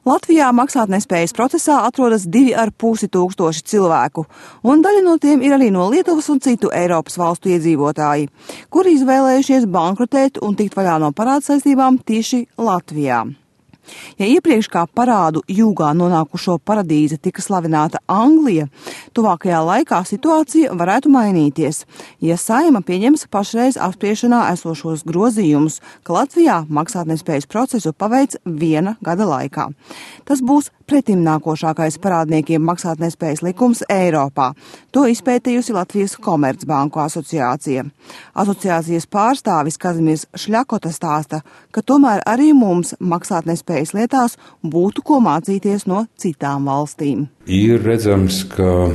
Latvijā maksātnespējas procesā atrodas 2,5 tūkstoši cilvēku, un daļa no tiem ir arī no Lietuvas un citu Eiropas valstu iedzīvotāji, kuri izvēlējušies bankrotēt un tikt vaļā no parādsaistībām tieši Latvijā. Ja iepriekš kā parādu jūgā nonākušo paradīze tika slavināta Anglija, tuvākajā laikā situācija varētu mainīties, ja Saeima pieņems pašreiz apspriešanā esošos grozījumus, ka Latvijā maksātnespējas procesu paveic 1 gada laikā. Tas būs pretimnākošākais parādniekiem maksātnespējas likums Eiropā. To izpētījusi Latvijas Komercbanku asociācija. Asociācijas pārstāvis Kazimieris Šļakota stāsta, ka tomēr arī mums maksātnespējas lietās būtu ko mācīties no citām valstīm. Ir redzams, ka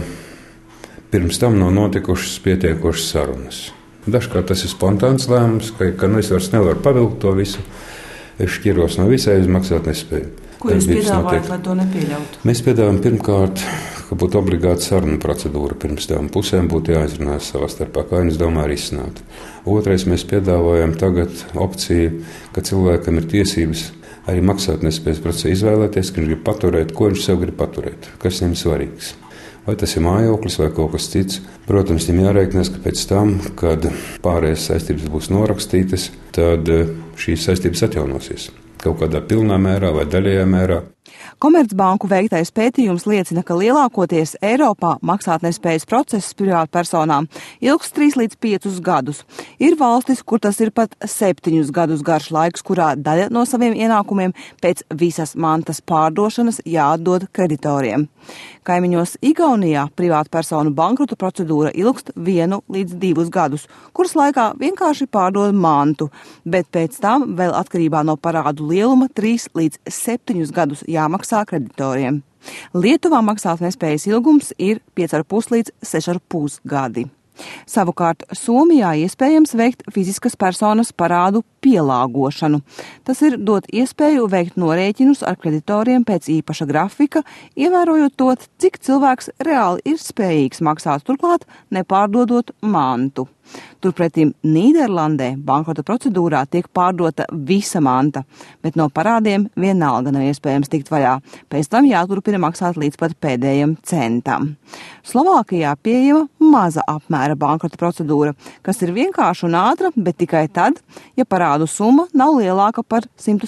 pirms tam nav notikušas pietiekošas sarunas. Dažkārt tas ir spontāns lēmums, ka es vairs nevaru pavilkt to visu. Es šķiros no visai uz maksātnespēju. Ko jūs piedāvājat, lai to nepieļautu? Mēs piedāvājam pirmkārt, ka būtu obligāta saruna procedūra. Pirms tam pusēm būtu jāizrunājas savā starpā, kā viņas domā risināt. Otrais, mēs piedāvājam tagad opciju, ka cilvēkam ir tiesības arī maksātnespējas procesā izvēlēties, ka viņš grib paturēt, ko viņš sev grib paturēt, kas viņam svarīgs. Vai tas ir mājoklis vai kaut kas cits. Protams, viņam jārēķinās, ka pēc tam, kad pārējās saistības būs norakstītas, tad šīs saistības atjaunosies. Kaut kādā pilnā mērā vai daļējā mērā. Komercbanku veiktais pētījums liecina, ka lielākoties Eiropā maksātnespējas process privātpersonām ilgs 3 līdz 5 gadus. Ir valstis, kur tas ir pat 7 gadus garš laiks, kurā daļa no saviem ienākumiem pēc visas mantas pārdošanas jāatdod kreditoriem. Kaimiņos Igaunijā privātpersonu bankrota procedūra ilgst 1 līdz 2 gadus, kuras laikā vienkārši pārdod mantu, bet pēc tam vēl atkarībā no parādu lieluma 3 līdz 7 gadus jāmaksā kreditoriem. Lietuvā maksātnespējas ilgums ir 5,5 līdz 6,5 gadi. Savukārt Somijā iespējams veikt fiziskas personas parādu pielāgošanu. Tas ir dot iespēju veikt norēķinus ar kreditoriem pēc īpaša grafika, ievērojot to, cik cilvēks reāli ir spējīgs maksāt, turklāt nepārdodot mantu. Turpretim Nīderlandē bankrota procedūrā tiek pārdota visa manta, bet no parādiem vienalga nav iespējams tikt vaļā. Pēc tam jāturpina maksāt līdz pat pēdējiem centam. Slovākijā pieejama maza apmēra bankrota procedūra, kas ir vienkārša un ātra, bet tikai tad, ja parādu summa nav lielāka par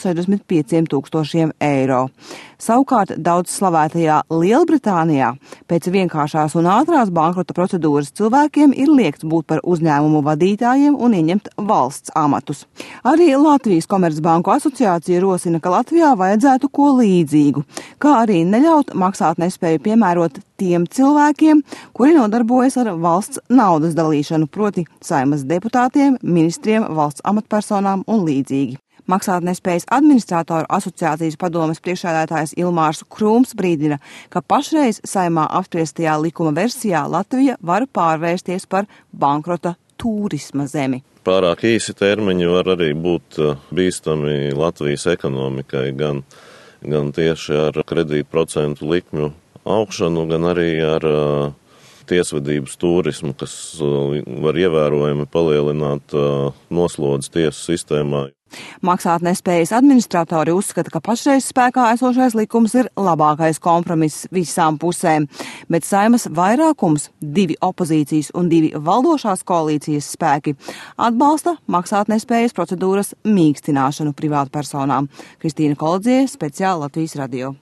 165 000 eiro. Savukārt daudz slavētajā Lielbritānijā pēc vienkāršās un ātrās bankrota procedūras cilvēkiem ir liegts būt par uzņēmumu vadītājiem un ieņemt valsts amatus. Arī Latvijas Komercbanku asociācija rosina, ka Latvijā vajadzētu ko līdzīgu, kā arī neļaut maksātnespēju piemērot tiem cilvēkiem, kuri nodarbojas ar valsts naudas dalīšanu, proti Saeimas deputātiem, ministriem, valsts amatpersonām un līdzīgi. Maksātnespējas administratoru asociācijas padomes priekšsēdētājs Ilmārs Krūms brīdina, ka pašreiz Saeimā apspriestajā likuma versijā Latvija var pārvērsties par bankrota turisma zemi. Pārāk īsi termiņi var arī būt bīstami Latvijas ekonomikai, gan tieši ar kredītu procentu likmju augšanu, gan arī ar tiesvedības turismu, kas var ievērojami palielināt noslodzes tiesu sistēmā. Maksātnespējas administratori uzskata, ka pašreiz spēkā esošais likums ir labākais kompromiss visām pusēm, bet Saeimas vairākums, 2 opozīcijas un 2 valdošās koalīcijas spēki, atbalsta maksātnespējas procedūras mīkstināšanu privātpersonām. Kristīna Kolodziē, speciāli Latvijas radio.